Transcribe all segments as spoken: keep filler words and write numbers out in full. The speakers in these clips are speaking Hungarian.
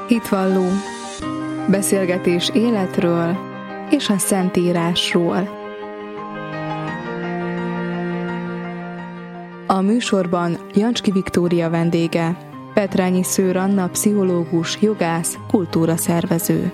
Hitvalló. Beszélgetés életről és a Szentírásról. A műsorban Jancski Viktória vendége, Petrányi Szőr Anna pszichológus, jogász, kultúraszervező.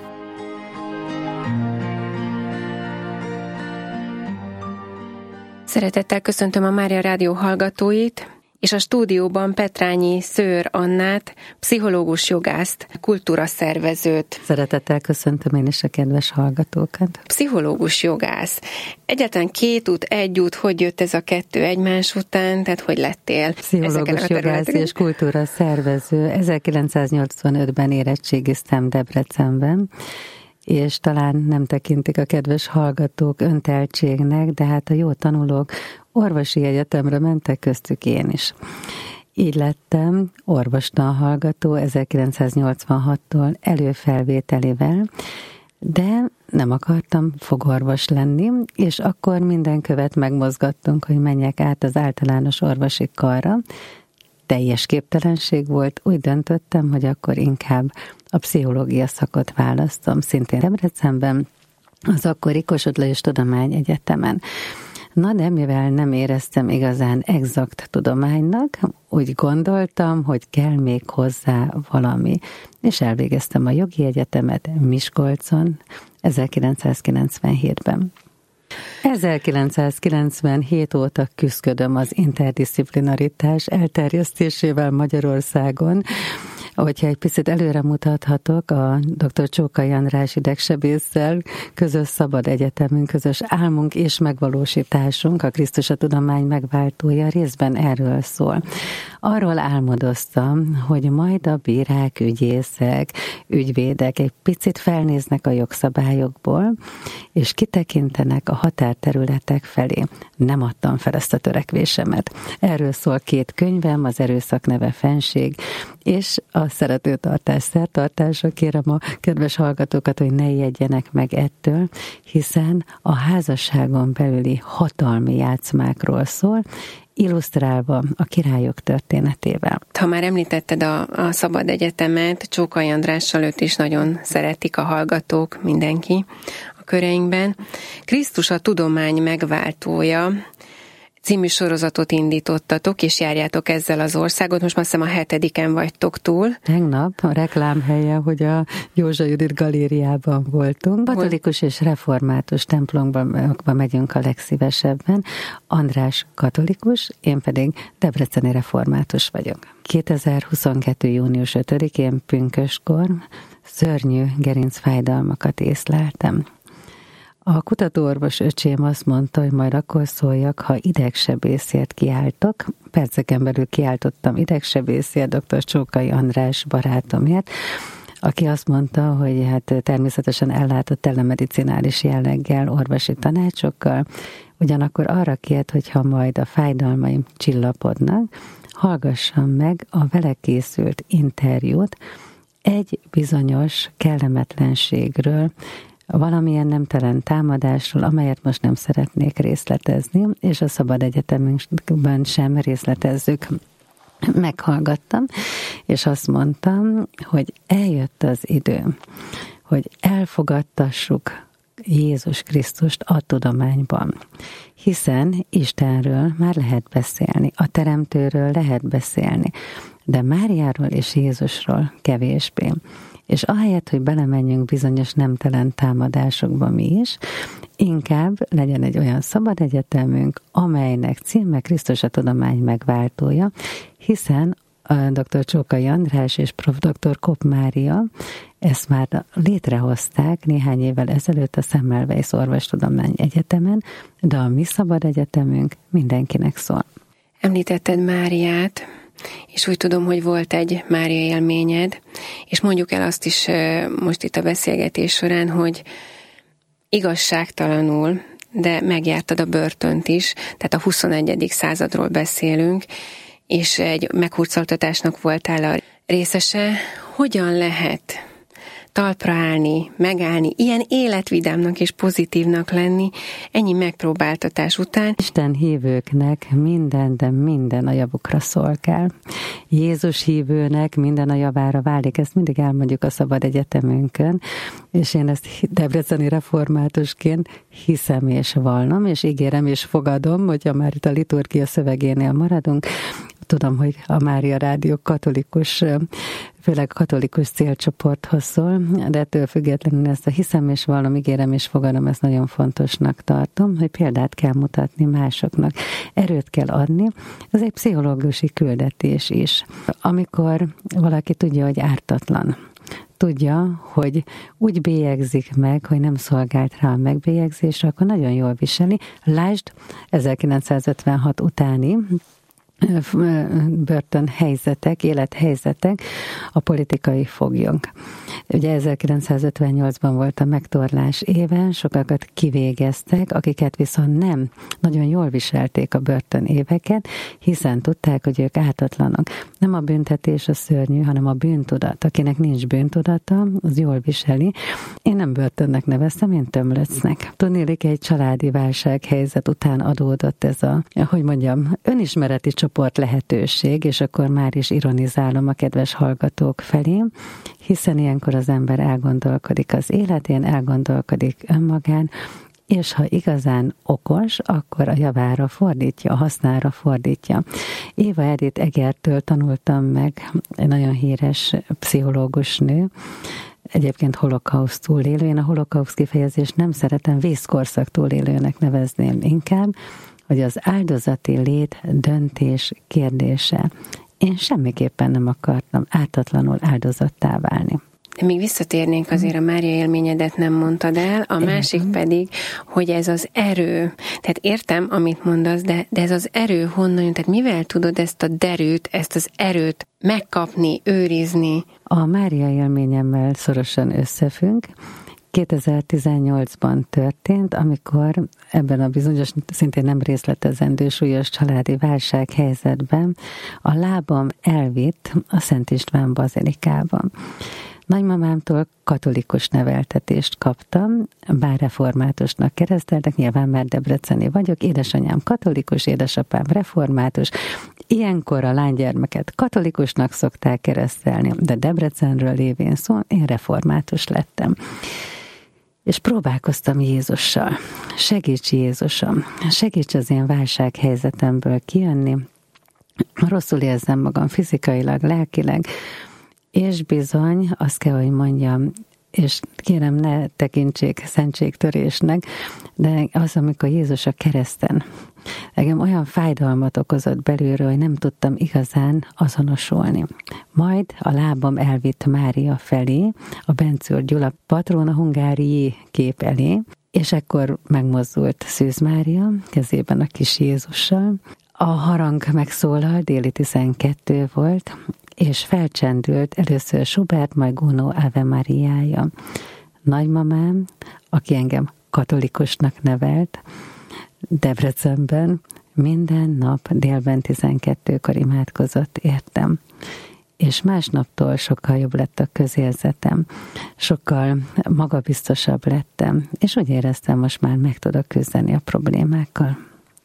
Szeretettel köszöntöm a Mária Rádió hallgatóit, és a stúdióban Petrányi Szőr Annát, pszichológus, jogászt, kultúraszervezőt. Szeretettel köszöntöm én is a kedves hallgatókat. Pszichológus, jogász. Egyáltalán két út, egy út, hogy jött ez a kettő egymás után, tehát hogy lettél? Pszichológus, jogász és kultúraszervező. ezerkilencszáznyolcvanötben érettségiztem Debrecenben, és talán nem tekintik a kedves hallgatók önteltségnek, de hát a jó tanulók orvosi egyetemre mentek, köztük én is. Így lettem orvostanhallgató ezerkilencszáznyolcvanhattól előfelvételével, de nem akartam fogorvos lenni, és akkor minden követ megmozgattunk, hogy menjek át az általános orvosi karra. Teljes képtelenség volt, úgy döntöttem, hogy akkor inkább a pszichológia szakot választom, szintén Debrecenben, az akkori Kossuth Lajos Tudományegyetemen. Na de mivel nem éreztem igazán exakt tudománynak, úgy gondoltam, hogy kell még hozzá valami, és elvégeztem a jogi egyetemet Miskolcon ezerkilencszázkilencvenhétben. ezerkilencszázkilencvenhét óta küszködöm az interdisziplinaritás elterjesztésével Magyarországon. Hogyha egy picit előre mutathatok, a doktor Csókai András idegsebésszel közös szabad egyetemünk, közös álmunk és megvalósításunk, a Krisztus a tudomány megváltója részben erről szól. Arról álmodoztam, hogy majd a bírák, ügyészek, ügyvédek egy picit felnéznek a jogszabályokból, és kitekintenek a határterületek felé. Nem adtam fel ezt a törekvésemet. Erről szól két könyvem, az Erőszak neve fenség, és a szeretőtartás szertartása. Kérem a kedves hallgatókat, hogy ne ijedjenek meg ettől, hiszen a házasságon belüli hatalmi játszmákról szól, illusztrálva a királyok történetével. Ha már említetted a, a Szabad Egyetemet, Csókai Andrással, őt is nagyon szeretik a hallgatók, mindenki a köreinkben. Krisztus a tudomány megváltója című sorozatot indítottatok, és járjátok ezzel az országot. Most már azt hiszem a hetediken vagytok túl. Tegnap a reklámhelye, hogy a Józsa Judit galériában voltunk. Katolikus és református templomban megyünk a legszívesebben. András katolikus, én pedig debreceni református vagyok. kétezer-huszonkettő. június ötödikén pünköskor szörnyű gerincfájdalmakat észleltem. A kutatóorvos öcsém azt mondta, hogy majd akkor szóljak, ha idegsebészért kiáltok. Perceken belül kiáltottam idegsebészért, doktor Csókai András barátomért, aki azt mondta, hogy hát természetesen ellátott telemedicinális jelleggel, orvosi tanácsokkal, ugyanakkor arra kért, hogy ha majd a fájdalmaim csillapodnak, hallgassam meg a vele készült interjút egy bizonyos kellemetlenségről, valamilyen nemtelen támadásról, amelyet most nem szeretnék részletezni, és a Szabad Egyetemünkben sem részletezzük. Meghallgattam, és azt mondtam, hogy eljött az idő, hogy elfogadtassuk Jézus Krisztust a tudományban, hiszen Istenről már lehet beszélni, a Teremtőről lehet beszélni, de Máriáról és Jézusról kevésbé. És ahelyett, hogy belemenjünk bizonyos nemtelen támadásokba mi is, inkább legyen egy olyan szabad egyetemünk, amelynek címe Krisztus a tudomány megváltója, hiszen a doktor Csókai András és prof. doktor Kopp Mária ezt már létrehozták néhány évvel ezelőtt a Semmelweis Orvostudomány Egyetemen, de a mi szabad egyetemünk mindenkinek szól. Említetted Máriát, és úgy tudom, hogy volt egy Mária élményed, és mondjuk el azt is most itt a beszélgetés során, hogy igazságtalanul, de megjártad a börtönt is, tehát a huszonegyedik századról beszélünk, és egy meghurcoltatásnak voltál a részese. Hogyan lehet talpra állni, megállni, ilyen életvidámnak és pozitívnak lenni, ennyi megpróbáltatás után. Isten hívőknek minden, de minden a javukra szolgál. Jézus hívőnek minden a javára válik, ezt mindig elmondjuk a Szabad Egyetemünkön, és én ezt debreceni reformátusként hiszem és vallom, és ígérem és fogadom, hogyha már itt a liturgia szövegénél maradunk. Tudom, hogy a Mária Rádió katolikus, főleg katolikus célcsoporthoz szól, de ettől függetlenül ezt a hiszem és vallom, ígérem és fogadom, ezt nagyon fontosnak tartom, hogy példát kell mutatni másoknak. Erőt kell adni, ez egy pszichológusi küldetés is. Amikor valaki tudja, hogy ártatlan, tudja, hogy úgy bélyegzik meg, hogy nem szolgált rá a megbélyegzésre, akkor nagyon jól viseli. Lásd, ezerkilencszázötvenhat utáni börtönhelyzetek, élethelyzetek, a politikai foglyok. Ugye ezerkilencszázötvennyolcban volt a megtorlás éve, sokakat kivégeztek, akiket viszont nem nagyon jól viselték a börtön éveket, hiszen tudták, hogy ők ártatlanok. Nem a büntetés a szörnyű, hanem a bűntudat. Akinek nincs bűntudata, az jól viseli. Én nem börtönnek neveztem, én tömlöcnek. Tudnélik, egy családi válsághelyzet után adódott ez a, hogy mondjam, önismereti csoport lehetőség, és akkor már is ironizálom a kedves hallgatók felé, hiszen ilyenkor az ember elgondolkodik az életén, elgondolkodik önmagán, és ha igazán okos, akkor a javára fordítja, a hasznára fordítja. Éva Edith Egertől tanultam meg, egy nagyon híres pszichológus nő, egyébként holokauszt túlélő. Én a holokauszt kifejezést nem szeretem, vészkorszak túlélőnek nevezném inkább, hogy az áldozati lét döntés kérdése. Én semmiképpen nem akartam ártatlanul áldozattá válni. De még visszatérnénk azért, a Mária élményedet nem mondtad el, a másik pedig, hogy ez az erő. Tehát értem, amit mondasz, de, de ez az erő honnan jön? Tehát mivel tudod ezt a derűt, ezt az erőt megkapni, őrizni? A Mária élményemmel szorosan összefügg. kétezer-tizennyolcban történt, amikor ebben a bizonyos, szintén nem részletezendő súlyos családi válsághelyzetben a lábam elvitt a Szent István bazilikában. Nagymamámtól katolikus neveltetést kaptam, bár reformátusnak kereszteltek, nyilván már debreceni vagyok, édesanyám katolikus, édesapám református. Ilyenkor a lánygyermeket katolikusnak szokták keresztelni, de Debrecenről lévén szó, én református lettem. És próbálkoztam Jézussal. Segíts Jézusom, segíts az én válsághelyzetemből kijönni, rosszul érzem magam fizikailag, lelkileg, és bizony, azt kell, hogy mondjam, és kérem, ne tekintsék szentségtörésnek, de az, amikor Jézus a kereszten, engem olyan fájdalmat okozott belülről, hogy nem tudtam igazán azonosulni. Majd a lábam elvitt Mária felé, a Bencúr Gyula patróna hungárié kép elé, és ekkor megmozdult Szűz Mária kezében a kis Jézussal. A harang megszólal, déli tizenkettő volt, és felcsendült először Schubert, majd Gounod Ave Mariája. Nagymamám, aki engem katolikusnak nevelt, Debrecenben minden nap délben tizenkettőkor imádkozott értem. És másnaptól sokkal jobb lett a közérzetem, sokkal magabiztosabb lettem, és úgy éreztem, most már meg tudok küzdeni a problémákkal.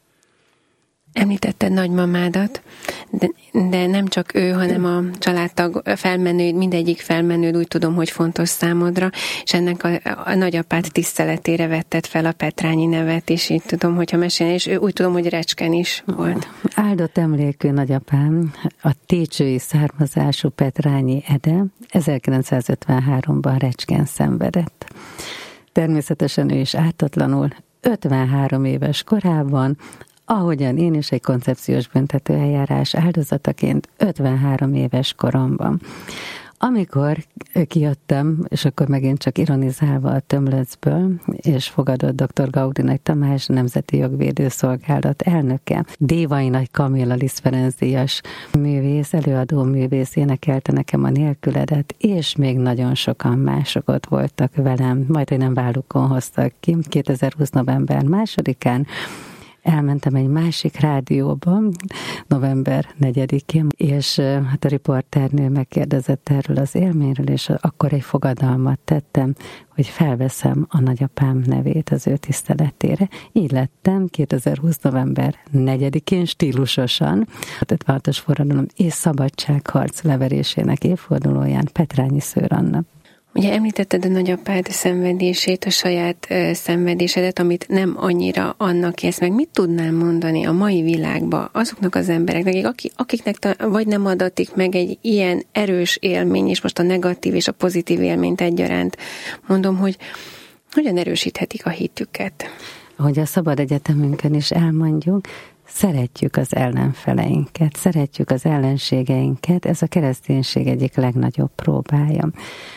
Említetted nagymamádat, de, de nem csak ő, hanem a családtag felmenőd, mindegyik felmenőd úgy tudom, hogy fontos számodra, és ennek a, a nagyapád tiszteletére vetted fel a Petrányi nevet, és így tudom, hogyha mesélni, és ő úgy tudom, hogy Recskén is volt. Áldott emlékű nagyapám, a técsői származású Petrányi Ede ezerkilencszázötvenháromban Recskén szenvedett. Természetesen ő is ártatlanul ötvenhárom éves korában, ahogyan én is egy koncepciós büntetőeljárás áldozataként ötvenhárom éves koromban. Amikor kijöttem, és akkor megint csak ironizálva a Tömlöcből, és fogadott doktor Gaudi Nagy Tamás, Nemzeti Jogvédőszolgálat elnöke, Dévai Nagy Kamilla Liszt Ferenc díjas művész, előadó művész énekelte nekem a Nélküledet, és még nagyon sokan mások ott voltak velem, majd hogy nem vállukon hoztak ki, kétezer-húsz november másodikán, elmentem egy másik rádióba november negyedikén, és hát a riporternő megkérdezett erről az élményről, és akkor egy fogadalmat tettem, hogy felveszem a nagyapám nevét az ő tiszteletére. Így lettem kétezer-húsz november negyedikén stílusosan a ötvenhatos forradalom és szabadságharc leverésének évfordulóján Petrányi Szőr Anna. Ugye említetted a nagyapád szenvedését, a saját ö, szenvedésedet, amit nem annyira annak érsz meg. Mit tudnál mondani a mai világban azoknak az embereknek, akik, akiknek ta, vagy nem adatik meg egy ilyen erős élmény, és most a negatív és a pozitív élményt egyaránt mondom, hogy hogyan erősíthetik a hitüket? Ahogy a Szabad Egyetemünkön is elmondjuk, szeretjük az ellenfeleinket, szeretjük az ellenségeinket, ez a kereszténység egyik legnagyobb próbája.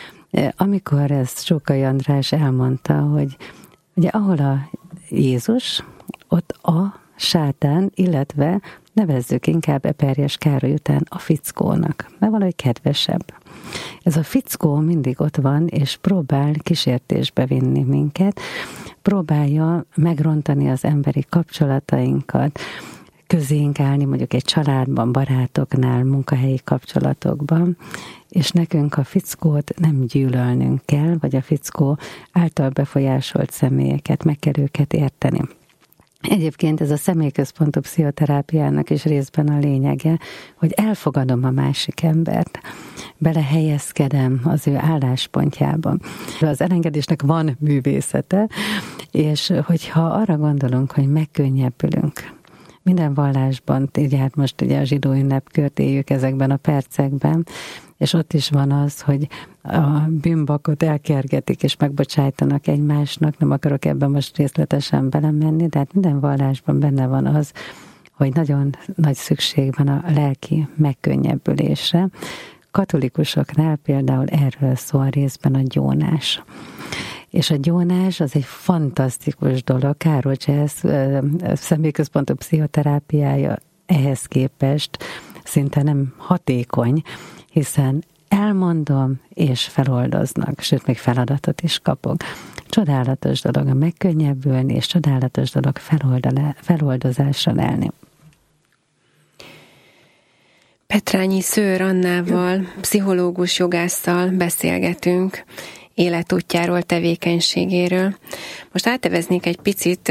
Amikor ezt Csókai András elmondta, hogy ugye ahol a Jézus, ott a sátán, illetve nevezzük inkább Eperjes Károly után a fickónak, mert valahogy kedvesebb. Ez a fickó mindig ott van, és próbál kísértésbe vinni minket, próbálja megrontani az emberi kapcsolatainkat, közénk állni mondjuk egy családban, barátoknál, munkahelyi kapcsolatokban, és nekünk a fickót nem gyűlölnünk kell, vagy a fickó által befolyásolt személyeket, meg kell őket érteni. Egyébként ez a személyközpontú pszichoterápiának is részben a lényege, hogy elfogadom a másik embert, belehelyezkedem az ő álláspontjába. Az elengedésnek van művészete, és hogyha arra gondolunk, hogy megkönnyebbülünk, minden vallásban, ugye hát most ugye a zsidó ünnepkört éljük ezekben a percekben, és ott is van az, hogy a bűnbakot elkergetik és megbocsájtanak egymásnak, nem akarok ebben most részletesen belemenni, de hát minden vallásban benne van az, hogy nagyon nagy szükség van a lelki megkönnyebbülésre. Katolikusoknál például erről szól részben a gyónás. És a gyónás az egy fantasztikus dolog. Károly Csesz személyközpontú pszichoterápiája ehhez képest szinte nem hatékony, hiszen elmondom, és feloldoznak, sőt, még feladatot is kapok. Csodálatos dolog a megkönnyebbülni, és csodálatos dolog feloldozásra lelni. Petrányi Szőr Annával, pszichológus jogásszal beszélgetünk életútjáról, tevékenységéről. Most áteveznék egy picit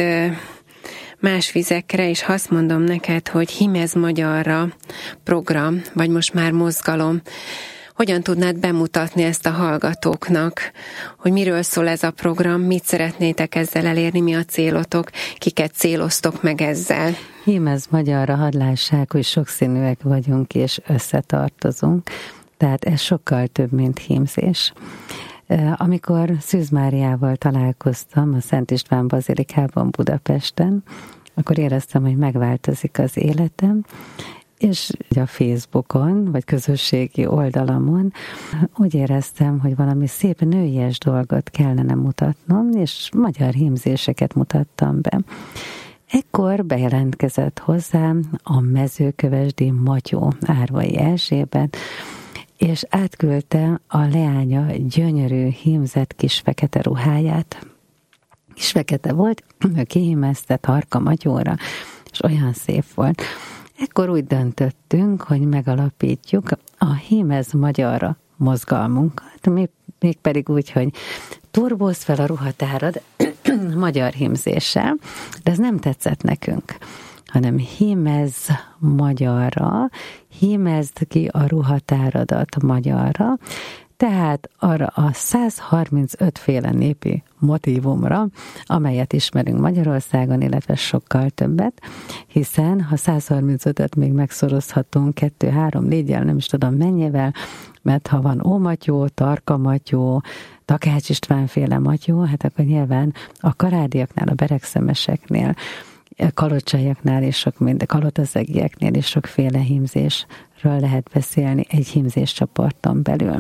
más vizekre, és azt mondom neked, hogy Himez Magyarra program, vagy most már mozgalom. Hogyan tudnád bemutatni ezt a hallgatóknak, hogy miről szól ez a program, mit szeretnétek ezzel elérni, mi a célotok, kiket céloztok meg ezzel? Himez Magyarra, hadd lássák, hogy sokszínűek vagyunk és összetartozunk, tehát ez sokkal több, mint hímzés. Amikor Szűz Máriával találkoztam a Szent István Bazilikában Budapesten, akkor éreztem, hogy megváltozik az életem, és a Facebookon, vagy közösségi oldalamon úgy éreztem, hogy valami szép nőies dolgot kellene mutatnom, és magyar hímzéseket mutattam be. Ekkor bejelentkezett hozzám a Mezőkövesdi Matyó Árvai Erzsébet, és átküldte a leánya gyönyörű hímzett kis fekete ruháját. Kis fekete volt, kihímezte Tarka Matyóra, és olyan szép volt. Ekkor úgy döntöttünk, hogy megalapítjuk a Himez Magyarra mozgalmunkat, mégpedig úgy, hogy turbózz fel a ruhatárad magyar hímzéssel, de ez nem tetszett nekünk, hanem hímezz magyarra, hímezd ki a ruhatáradat magyarra, tehát arra a száz harmincöt féle népi motívumra, amelyet ismerünk Magyarországon, illetve sokkal többet, hiszen ha száz harmincötöt még megszorozhatunk kettő, három, négyel, nem is tudom mennyivel, mert ha van Ómatyó, Tarka Matyó, Takács István féle Matyó, hát akkor nyilván a karádiaknál, a beregszemeseknél, kalocsaiaknál és sok minden, kalotazegieknél is sokféle hímzésről lehet beszélni egy hímzéscsoporton belül.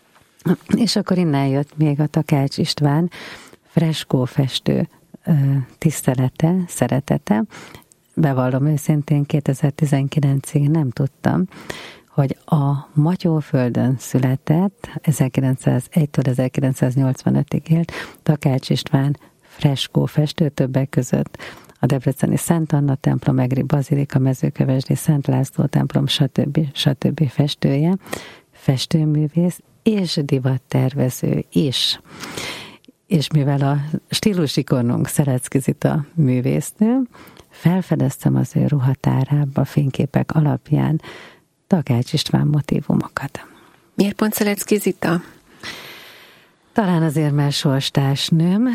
És akkor innen jött még a Takács István freskófestő tisztelete, szeretete. Bevallom őszintén, kétezer-tizenkilencig nem tudtam, hogy a Matyóföldön született, ezerkilencszázegytől ezerkilencszáznyolcvanötig élt Takács István freskófestő, többek között a debreceni Szent Anna templom, Egri Bazilika, Mezőkövesdi Szent László templom, stb. stb. Festője, festőművész és divattervező is. És mivel a stílusikonunk Szerecki Zita művésznő, felfedeztem az ő ruhatárába fényképek alapján Takács István motívumokat. Miért pont Szerecki Zita? Talán azért, mert sorstársnőm,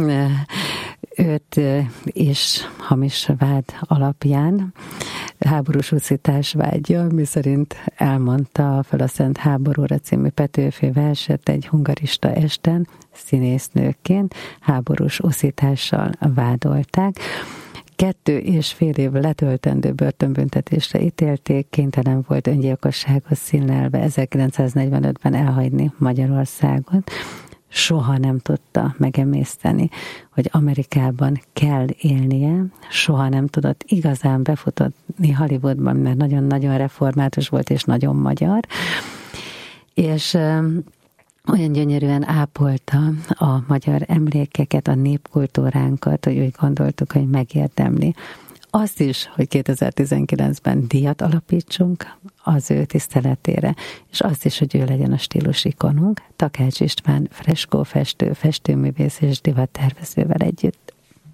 őt is hamis vád alapján háborús uszítás vágya, miszerint elmondta fel a Szent Háborúra című Petőfi verset egy hungarista esten, színésznőként háborús uszítással vádolták. Kettő és fél év letöltendő börtönbüntetésre ítélték, kénytelen volt öngyilkossághoz színlelve ezerkilencszáznegyvenötben elhagyni Magyarországot. Soha nem tudta megemészteni, hogy Amerikában kell élnie, soha nem tudott igazán befutni Hollywoodban, mert nagyon-nagyon református volt és nagyon magyar, és olyan gyönyörűen ápolta a magyar emlékeket, a népkultúránkat, hogy úgy gondoltuk, hogy megérdemli. Azt is, hogy kétezer-tizenkilencben díjat alapítsunk az ő tiszteletére, és azt is, hogy ő legyen a stílusikonunk, Takács István freskófestő, festőművész és divattervezővel együtt.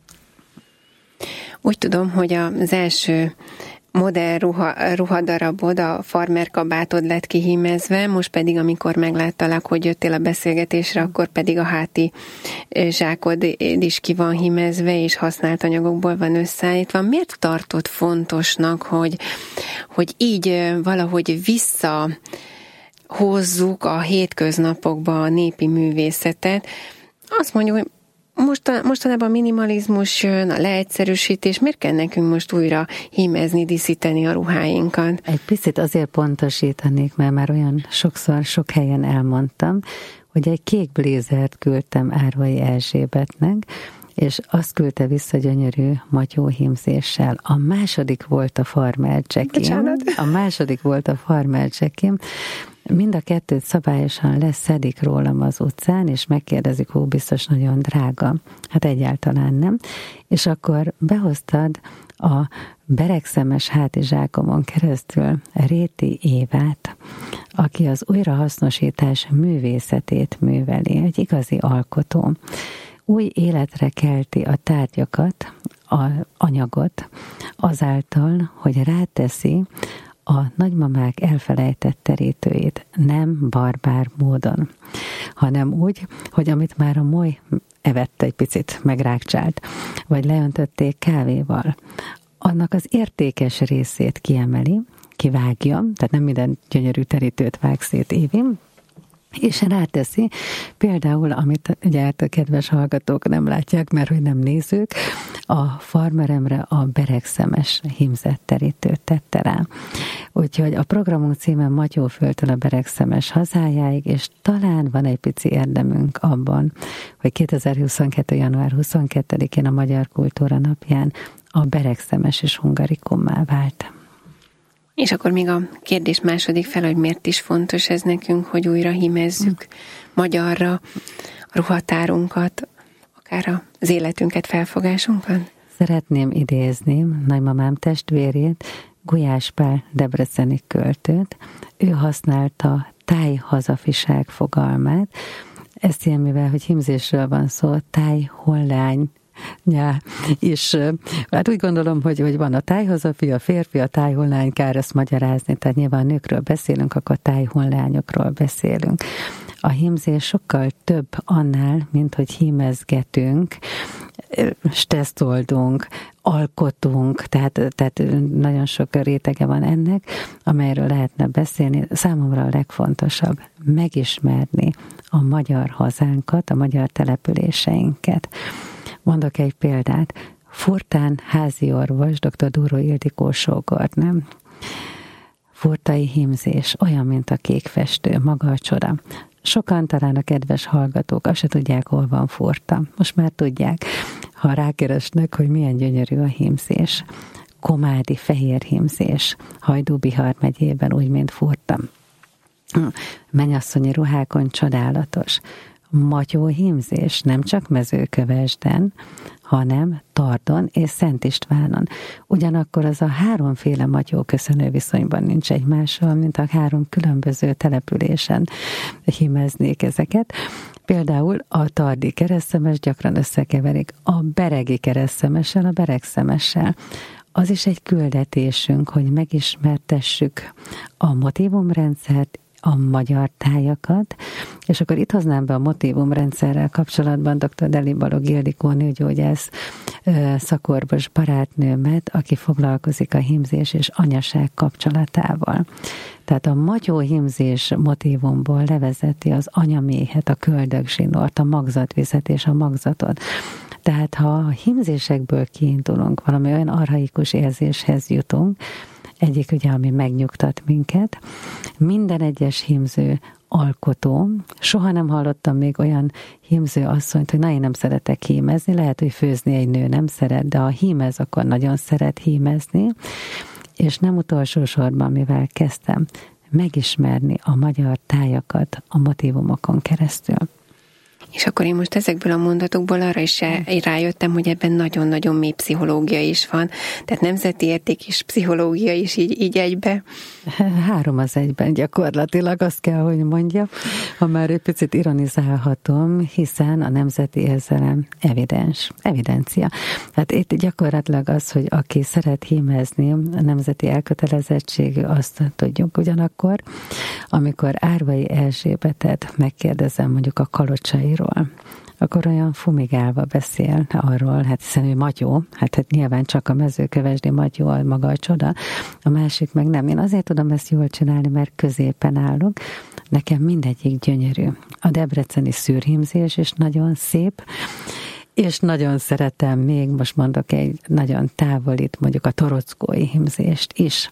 Úgy tudom, hogy az első modern ruha, ruhadarabod, a farmerkabátod lett kihímezve, most pedig, amikor megláttalak, hogy jöttél a beszélgetésre, akkor pedig a háti zsákod is ki van hímezve, és használt anyagokból van összeállítva. Miért tartott fontosnak, hogy, hogy így valahogy visszahozzuk a hétköznapokba a népi művészetet? Azt mondjuk, hogy Most, mostanában a minimalizmus jön, a leegyszerűsítés, miért kell nekünk most újra hímezni, díszíteni a ruháinkat? Egy picit azért pontosítanék, mert már olyan sokszor, sok helyen elmondtam, hogy egy kék blézert küldtem Árvai Erzsébetnek, és azt küldte vissza gyönyörű matyóhímzéssel. A második volt a farmer csekim. A második volt a farmer csekim. Mind a kettőt szabályosan leszedik rólam az utcán, és megkérdezik, hogy biztos nagyon drága. Hát egyáltalán nem. És akkor behoztad a beregszemes hátizsákomon keresztül Réti Évát, aki az újrahasznosítás művészetét műveli, egy igazi alkotó. Új életre kelti a tárgyakat, a anyagot, azáltal, hogy ráteszi a nagymamák elfelejtett terítőjét, nem barbár módon, hanem úgy, hogy amit már a moly evett egy picit, megrákcsált, vagy leöntötték kávéval, annak az értékes részét kiemeli, kivágja, tehát nem minden gyönyörű terítőt vág szét Évi, és ráteszi, például, amit ugye a kedves hallgatók nem látják, mert hogy nem nézők, a farmeremre a beregszemes hímzett terítőt tette rá. Úgyhogy a programunk címe Matyóföldtől a beregszemes hazájáig, és talán van egy pici érdemünk abban, hogy kétezer-huszonkettő. január huszonkettedikén a Magyar Kultúra Napján a beregszemes is hungarikummá vált. És akkor még a kérdés második fel, hogy miért is fontos ez nekünk, hogy újra hímezzük magyarra a ruhatárunkat, akár az életünket, felfogásunkat? Szeretném idézni nagymamám testvérét, Gulyás Pál debreceni költőt. Ő használta tájhazafiság fogalmát. Ezt ilyen, mivel hogy hímzésről van szó, tájhollány, ja, és hát úgy gondolom, hogy, hogy van a tájhazafi, a férfi, a tájhollány, kár ezt magyarázni, tehát nyilván nőkről beszélünk, akkor tájhollányokról beszélünk. A hímzés sokkal több annál, mint hogy hímezgetünk, stresszoldunk, alkotunk, tehát, tehát nagyon sok rétege van ennek, amelyről lehetne beszélni. Számomra a legfontosabb megismerni a magyar hazánkat, a magyar településeinket. Mondok egy példát. Furtán házi orvos, dr. Dúró Ildikó sógornőm. Furtai hímzés, olyan, mint a kékfestő, maga a csoda. Sokan, talán a kedves hallgatók azt se tudják, hol van Furta. Most már tudják, ha rákeresnek, hogy milyen gyönyörű a hímzés. Komádi fehér hímzés, Hajdú-Bihar megyében, úgy, mint Furta. Mennyasszonyi ruhákon csodálatos. Matyó hímzés, nem csak Mezőkövesden, hanem Tardon és Szent Istvánon. Ugyanakkor az a háromféle Matyó köszönő viszonyban nincs egymással, mint a három különböző településen hímeznék ezeket. Például a tardi keresztszemes gyakran összekeverik a beregi keresztszemessel, a beregszemessel. Az is egy küldetésünk, hogy megismertessük a motívumrendszert, a magyar tájakat, és akkor itt hoznám be a motívumrendszerrel kapcsolatban dr. Deli Balogh Ildikó nőgyógyász szakorvos barátnőmet, aki foglalkozik a hímzés és anyaság kapcsolatával. Tehát a matyó hímzés motívumból levezeti az anyaméhet, a köldögzsinort, a magzatvizet és a magzatot. Tehát ha a hímzésekből kiindulunk, valami olyan archaikus érzéshez jutunk, egyik ugye, ami megnyugtat minket. Minden egyes hímző alkotó. Soha nem hallottam még olyan hímző asszonyt, hogy na, én nem szeretek hímezni. Lehet, hogy főzni egy nő nem szeret, de ha hímez, akkor nagyon szeret hímezni. És nem utolsó sorban, mivel kezdtem, megismerni a magyar tájakat a motívumokon keresztül. És akkor én most ezekből a mondatokból arra is rájöttem, hogy ebben nagyon-nagyon mély pszichológia is van. Tehát nemzeti érték és pszichológia is így, így egybe. Három az egyben gyakorlatilag, azt kell, hogy mondja, ha már egy picit ironizálhatom, hiszen a nemzeti érzelem evidens, evidencia. Tehát itt gyakorlatilag az, hogy aki szeret hímezni, a nemzeti elkötelezettségű, azt tudjuk. Ugyanakkor, amikor Árvai Erzsébetet megkérdezem mondjuk a kalocsairól, akkor olyan fumigálva beszél arról, hát hiszen ő Matyó, hát, hát nyilván csak a Mezőkövesdi Matyó a maga a csoda, a másik meg nem. Én azért tudom ezt jól csinálni, mert középen állok, nekem mindegyik gyönyörű. A debreceni szűrhímzés is nagyon szép, és nagyon szeretem még, most mondok egy nagyon távolít, mondjuk a torockói hímzést is.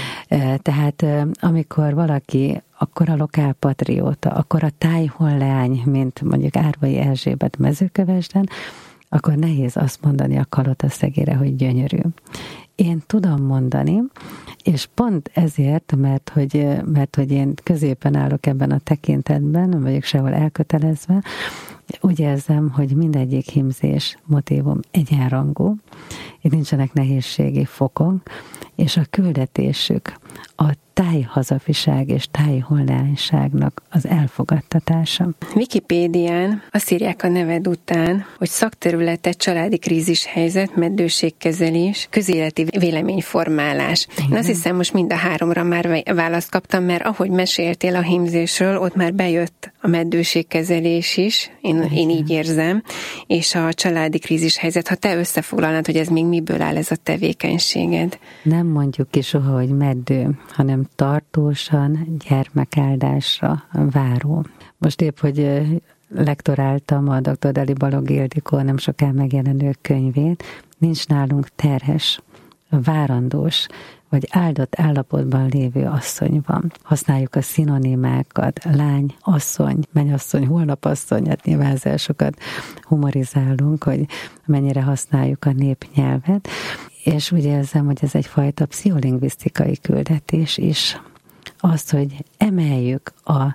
Tehát amikor valaki akkor a lokálpatrióta, akkor a tájhonleány, mint mondjuk Árvai Erzsébet Mezőkövesden, akkor nehéz azt mondani a Kalotaszegére, hogy gyönyörű. Én tudom mondani, és pont ezért, mert hogy, mert hogy én középen állok ebben a tekintetben, nem vagyok sehol elkötelezve, úgy érzem, hogy mindegyik hímzés motívum egyenrangú, itt nincsenek nehézségi fokok, és a küldetésük a tájhazafiság és tájhonleányságnak az elfogadtatása. Wikipédián azt írják a neved után, hogy szakterülete családi krízishelyzet, meddőségkezelés, közéleti véleményformálás. Igen. Én azt hiszem, most mind a háromra már választ kaptam, mert ahogy meséltél a hímzésről, ott már bejött a meddőségkezelés is, én, én így érzem, és a családi krízishelyzet. Ha te összefoglalnád, hogy ez még miből áll ez a tevékenységed? Nem mondjuk ki soha, hogy meddő, hanem tartósan gyermekáldásra váró. Most épp, hogy lektoráltam a dr. Deli Balogh Ildikó nem soká megjelenő könyvét, nincs nálunk terhes, várandós, vagy áldott állapotban lévő asszony van. Használjuk a szinonimákat, lány, asszony, mennyasszony, holnapasszony, hát nyilván ezzel sokat humorizálunk, hogy mennyire használjuk a népnyelvet, és úgy érzem, hogy ez egyfajta pszicholingvisztikai küldetés is. Az, hogy emeljük a, a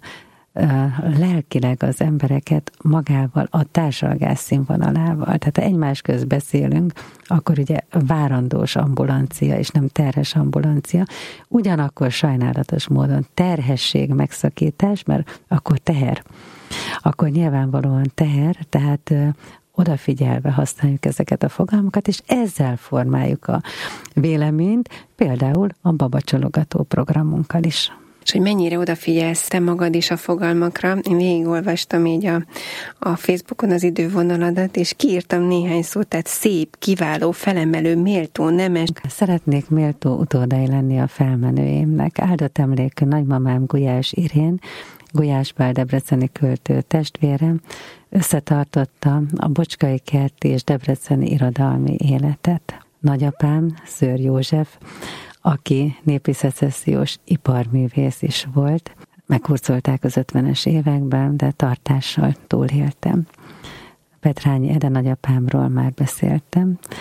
lelkileg az embereket magával, a társalgás színvonalával. Tehát ha egymás közt beszélünk, akkor ugye várandós ambulancia, és nem terhes ambulancia. Ugyanakkor sajnálatos módon terhesség megszakítás, mert akkor teher. Akkor nyilvánvalóan teher, tehát odafigyelve használjuk ezeket a fogalmakat, és ezzel formáljuk a véleményt, például a babacsalogató programunkkal is. És hogy mennyire odafigyelsz te magad is a fogalmakra. Én végigolvastam így a, a Facebookon az idővonaladat, és kiírtam néhány szót, tehát szép, kiváló, felemelő, méltó, nemes. Szeretnék méltó utódai lenni a felmenőimnek. Áldott emlékű nagymamám Gulyás Irén, Gulyás Pál debreceni költő testvérem, összetartotta a Bocskai Kerti és debreceni irodalmi életet. Nagyapám, Szőr József, aki népi szecessziós iparművész is volt, meghurcolták az ötvenes években, de tartással túléltem. Petrányi Ede nagyapámról már beszéltem,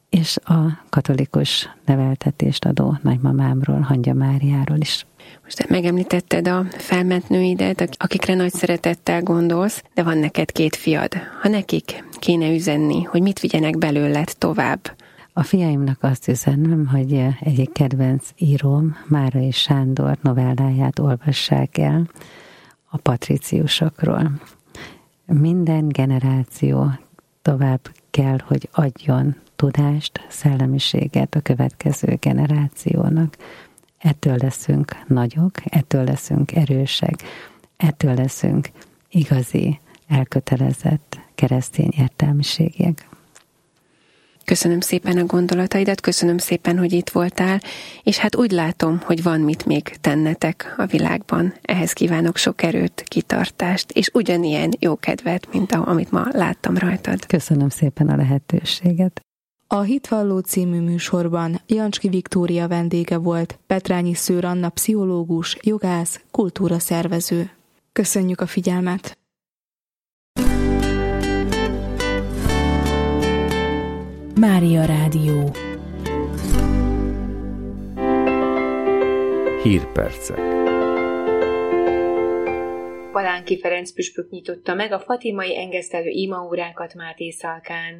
és a katolikus neveltetést adó nagymamámról, Hangya Máriáról is. Most megemlítetted a felment nőidet, akikre nagy szeretettel gondolsz, de van neked két fiad. Ha nekik kéne üzenni, hogy mit vigyenek belőled tovább? A fiaimnak azt üzenem, hogy egyik kedvenc íróm, Márai Sándor novelláját olvassák el, a patriciusokról. Minden generáció tovább kell, hogy adjon tudást, szellemiséget a következő generációnak. Ettől leszünk nagyok, ettől leszünk erősek, ettől leszünk igazi, elkötelezett keresztény értelmiségiek. Köszönöm szépen a gondolataidat, köszönöm szépen, hogy itt voltál, és hát úgy látom, hogy van mit még tennetek a világban. Ehhez kívánok sok erőt, kitartást, és ugyanilyen jó kedvet, mint amit ma láttam rajtad. Köszönöm szépen a lehetőséget. A Hitvalló című műsorban Jancski Viktória vendége volt, Petrányi Szőr Anna pszichológus, jogász, kultúraszervező. Köszönjük a figyelmet! Mária Rádió. Hírpercek. Palánki Ferenc püspök nyitotta meg a fatimai engesztelő imaórákat Máté Szalkán.